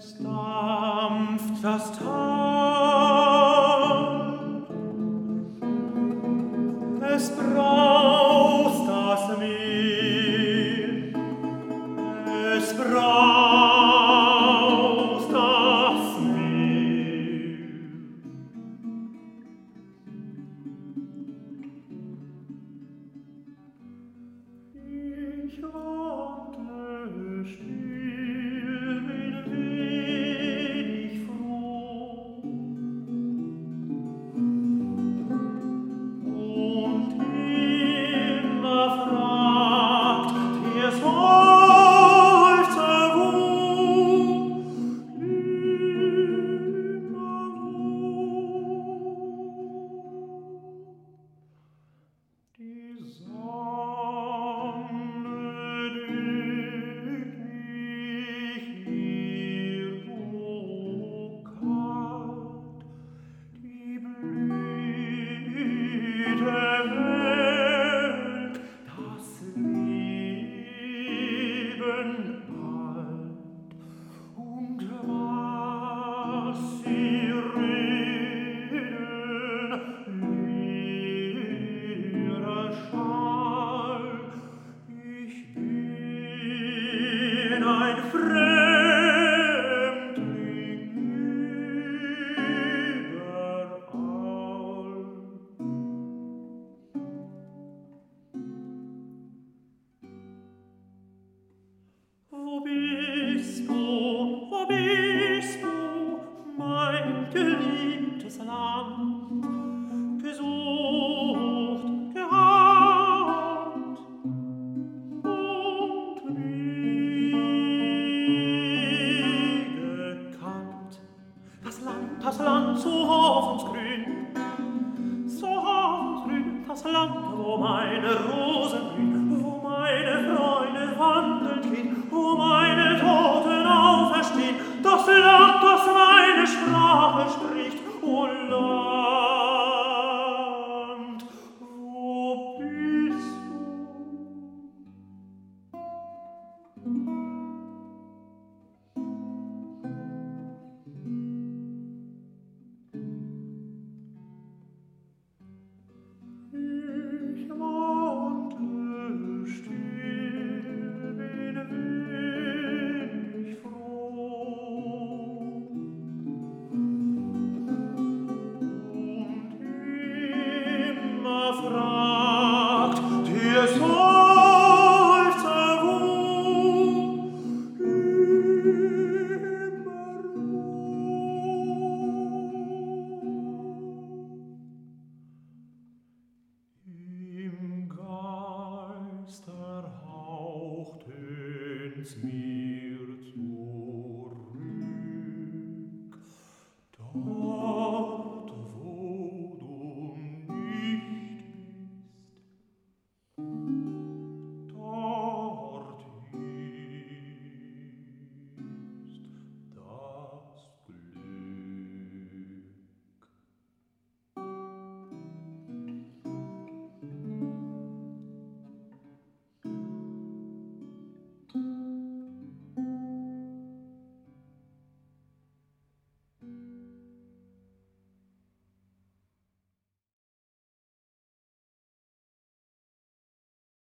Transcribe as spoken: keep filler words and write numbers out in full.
Es dampft das Tal, es braust das Meer, es braust das Meer. Ich wandle still, bin wenig froh, und immer fragt der Seufzer wo, immer wo. Die Sonne deckt mich hier so kalt, die Blüte welkt das Leben alt, und was sie reden, leerer Schall. Ich bin ein Fremdling überall. Wo bist du, wo bist du, mein geliebtes Land, gesucht, gehabt und nie gekannt? Das Land, das Land so hoffensgrün, so hoffensgrün, das Land, wo meine Rosen blühen, wo meine Freunde wandelnd gehen, wo meine Toten auferstehen, das Land, das meine Sprache spricht, o Land.